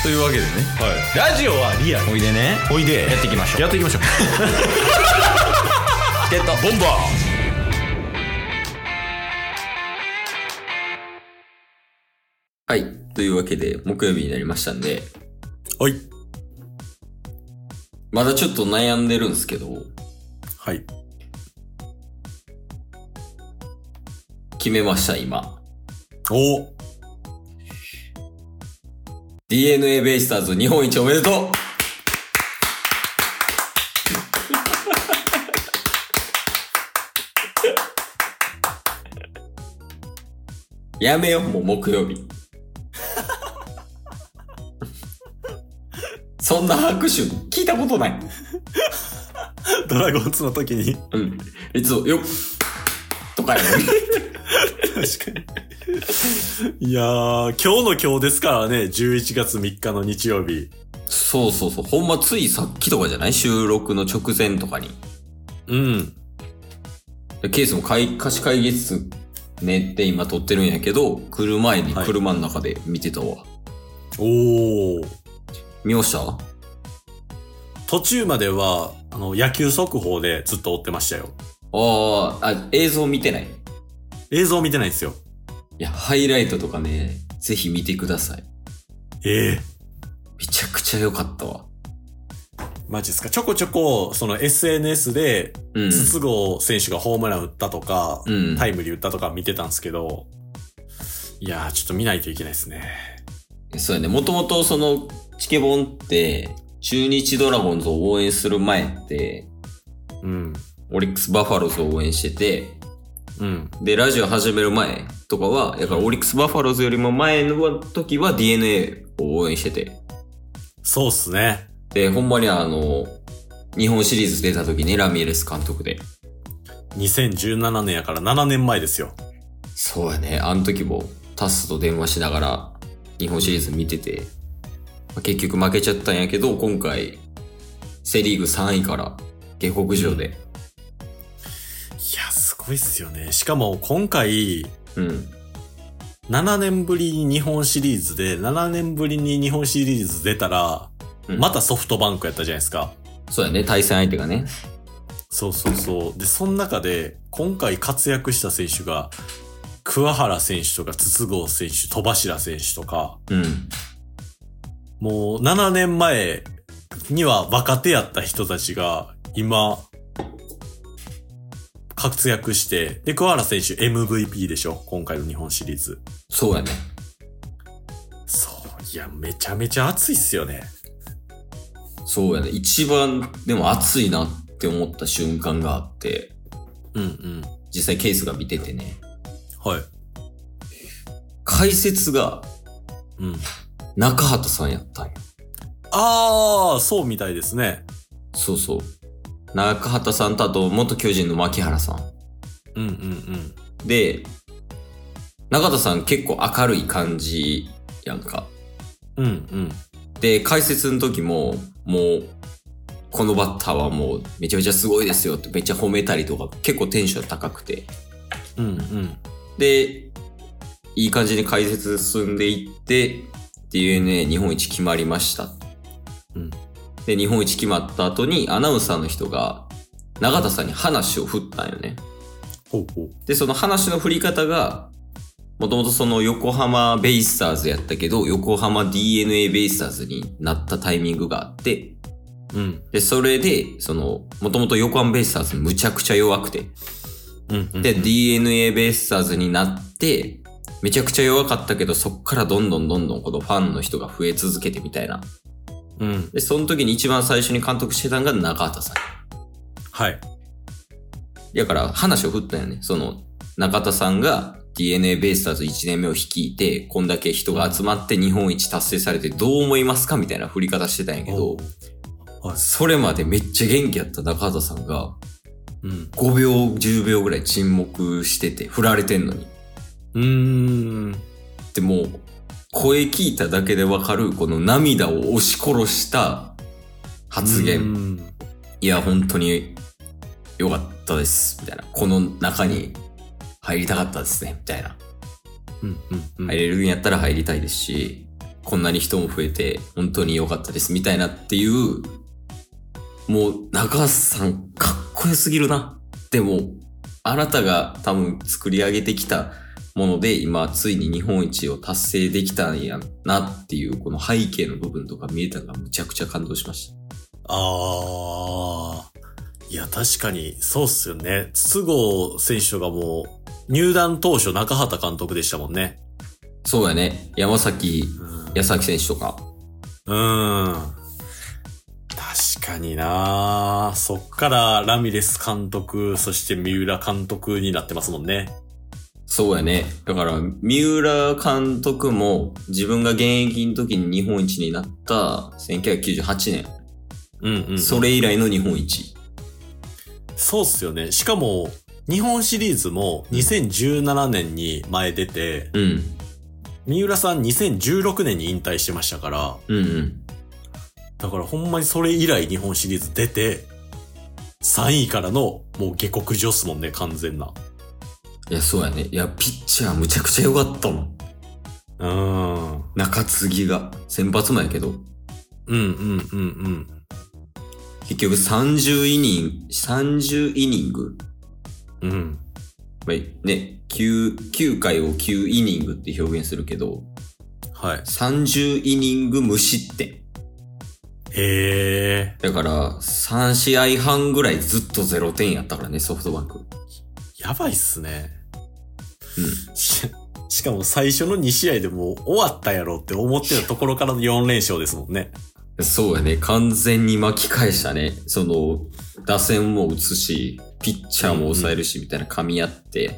というわけでね、 ラジオはリアル。 おいでね、 おいでやっていきましょう。 やっていきましょう。 チケットボンバー。はい。というわけで、木曜日になりましたんで、 はい。 まだちょっと悩んでるんですけど、 はい。 決めました、今。 お DNA ベイスターズ日本一おめでとう。やめよ、もう木曜日。そんな拍手聞いたことない。 ドラゴンズの時に。 うん。いつも、よっとかやのに。 確かに。いやー、今日の今日ですからね、11月3日の日曜日。 そうそうそう。ほんまついさっきとかじゃない？収録の直前とかに。 うん。 ケースも貸し会議室寝て今撮ってるんやけど、来る前に車の中で見てたわ。 おー。 見ました？ 途中までは、野球速報でずっと追ってましたよ。 映像見てない？ 映像見てないんですよ。 いや、ハイライトとかね、ぜひ見てください。 めちゃくちゃ良かったわ。 マジですか。ちょこちょこ、SNS で、筒香選手がホームラン打ったとか、タイムリー打ったとか見てたんですけど、いやー、ちょっと見ないといけないですね。 そうやね。もともとチケボンって、中日ドラゴンズを応援する前って、オリックスバファローズを応援してて、で、ラジオ始める前とかは、だからオリックスバファローズよりも前の時は DNA を応援してて。 そうっすね。 で、ほんまに日本シリーズ出た時にラミレス監督で。 2017年やから7年前ですよ。 そうやね。あの時もタスと電話しながら日本シリーズ見てて、結局負けちゃったんやけど、今回セリーグ3位から下克上で。 いや、すごいっすよね。しかも今回、7年ぶりに日本シリーズで、7年ぶりに日本シリーズ出たら、またソフトバンクやったじゃないですか。 そうやね、対戦相手がね。 そうそうそう。で、その中で、今回活躍した選手が、桑原選手とか、筒香選手、戸柱選手とか、もう7年前には若手やった人たちが、今、活躍して、で、桑原選手 MVP でしょ？今回の日本シリーズ。 そうやね。 そう。いや、めちゃめちゃ熱いっすよね。 そうやね。一番、でも熱いなって思った瞬間があって。実際ケースが見ててね。 はい。 解説が、中畑さんやったんや。 そうみたいですね。 そうそう。中畑さんとあと元巨人の牧原さん。で、中畑さん結構明るい感じやんか。で、解説の時も、もう、このバッターはもうめちゃめちゃすごいですよってめっちゃ褒めたりとか結構テンション高くて。で、いい感じに解説進んでいって、DNA 日本一決まりました。で、日本一決まった後にアナウンサーの人が永田さんに話を振ったんよね。で、その話の振り方が、もともと横浜ベイスターズやったけど、横浜 DNA ベイスターズになったタイミングがあって、で、それで、もともと横浜ベイスターズむちゃくちゃ弱くて、で、DNA ベイスターズになって、めちゃくちゃ弱かったけど、そっからどんどんこのファンの人が増え続けてみたいな。で、その時に一番最初に監督してたのが中畑さん。 はい。 だから話を振ったよね。中田さんが DNA ベイスターズ1年目を率いて、こんだけ人が集まって日本一達成されてどう思いますかみたいな振り方してたんやけど、それまでめっちゃ元気やった中畑さんが、5秒、10秒ぐらい沈黙してて、振られてんのに。でも、声聞いただけでわかる、この涙を押し殺した発言。いや、本当に良かったです、みたいな。この中に入りたかったですね、みたいな。入れるんやったら入りたいですし、 こんなに人も増えて本当に良かったですみたいなっていう、もう中橋さんかっこよすぎるな。でもあなたが多分作り上げてきたもので今ついに日本一を達成できたんやなっていうこの背景の部分とか見えたのがむちゃくちゃ感動しました。 いや確かにそうっすよね。筒香選手がもう入団当初中畑監督でしたもんね。 そうやね。山崎選手とか。 確かにな。そっからラミレス監督、そして三浦監督になってますもんね。 そうやね。だから、三浦監督も自分が現役の時に日本一になった1998年。それ以来の日本一。 そうっすよね。しかも、日本シリーズも2017年に前出て、三浦さん2016年に引退してましたから、だからほんまにそれ以来日本シリーズ出て、3位からのもう下克上っすもんね、完全な。 いや、そうやね。いや、ピッチャーむちゃくちゃ良かったもん。中継ぎが、先発もやけど。結局30イニング。まあ、ね、9回を9イニングって表現するけど、 はい。 30イニング無失点。だから、3試合半ぐらいずっと0点やったからね、ソフトバンク。 やばいっすね。しかも最初の2試合でもう終わったやろって思ってたところからの4連勝ですもんね。 そうやね。完全に巻き返したね。打線も打つし、ピッチャーも抑えるし、みたいな噛み合って。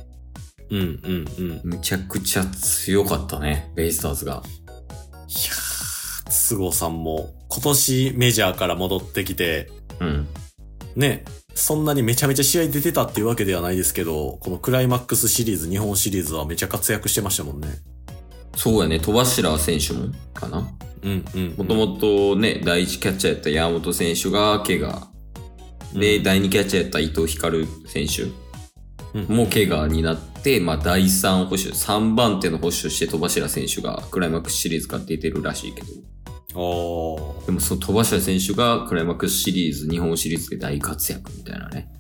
むちゃくちゃ強かったね、ベイスターズが。いやー、菅生さんも今年メジャーから戻ってきて、ね、そんなにめちゃめちゃ試合出てたっていうわけではないですけど、このクライマックスシリーズ、日本シリーズはめちゃ活躍してましたもんね。 そうやね、戸柱選手もかな。もともとね、第一キャッチャーやった山本選手が怪我。で、第二キャッチャーやった伊藤光選手も怪我になって、まあ第3捕手、3番手の捕手として戸柱選手がクライマックスシリーズから出てるらしいけど。でもその戸柱選手がクライマックスシリーズ、日本シリーズで大活躍みたいなね。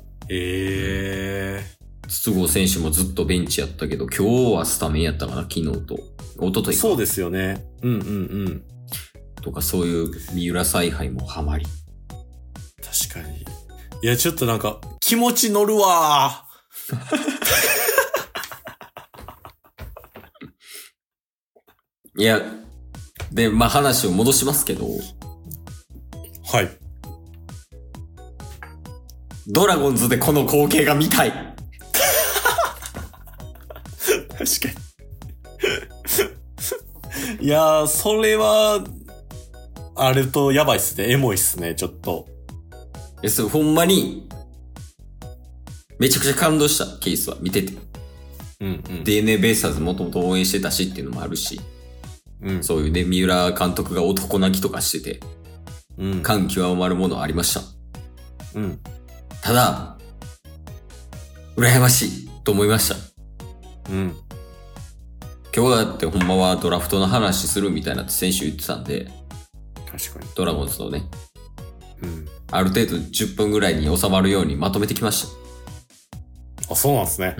筒香選手もずっとベンチやったけど、今日はスタメンやったかな、昨日と。一昨日か。 そうですよね。 とかそういう三浦采配もハマり。 確かに。いや、ちょっとなんか、気持ち乗るわいや、で、まあ話を戻しますけど。 はい。 ドラゴンズでこの光景が見たい。確かに。いやー、それは、あれとやばいっすね。エモいっすね、ちょっと。 ほんまに、めちゃくちゃ感動したケースは見てて。DNA ベイスターズもともと応援してたしっていうのもあるし。そういうね、三浦監督が男泣きとかしてて。感極まるものありました。ただ、羨ましいと思いました。今日だってほんまはドラフトの話するみたいなって選手言ってたんで。 確かに。 ドラゴンズのね。ある程度10分ぐらいに収まるようにまとめてきました。 あ、そうなんですね。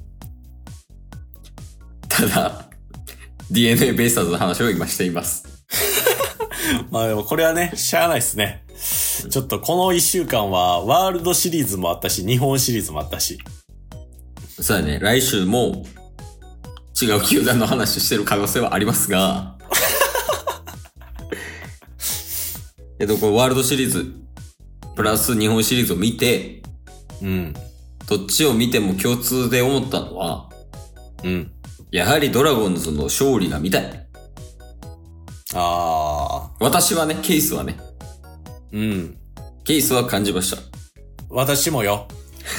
ただ、DNA ベイスターズの話を今しています。 まあでもこれはね、しゃあないっすね。ちょっとこの1週間はワールドシリーズもあったし、日本シリーズもあったし。 そうだね、来週も違う球団の話してる可能性はありますが、このワールドシリーズ、プラス日本シリーズを見て、どっちを見ても共通で思ったのは、やはりドラゴンズの勝利が見たい。私はね、ケースはね。ケースは感じました。 私もよ。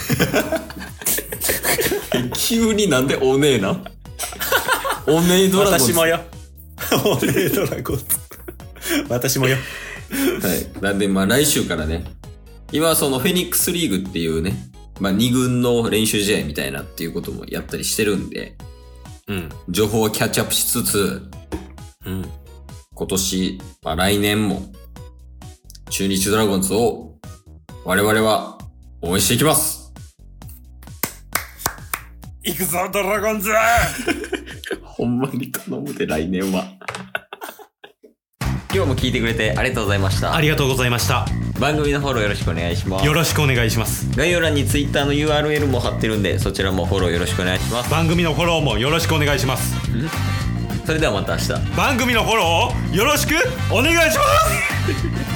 急になんでおねえなおねえドラゴンズ。 私もよ。おねえドラゴンズ。私もよ。 はい。なんで、まあ来週からね、今はそのフェニックスリーグっていうね、まあ2軍の練習試合みたいなっていうこともやったりしてるんで、情報をキャッチアップしつつ、 今年、来年も、中日ドラゴンズを我々は応援していきます。 行くぞドラゴンズほんまに頼むで来年は。今日も聞いてくれてありがとうございました。 ありがとうございました。 番組のフォローよろしくお願いします。 よろしくお願いします。 概要欄に Twitter の URL も貼ってるんで、そちらもフォローよろしくお願いします。 番組のフォローもよろしくお願いします。 それではまた明日。 番組のフォローをよろしくお願いします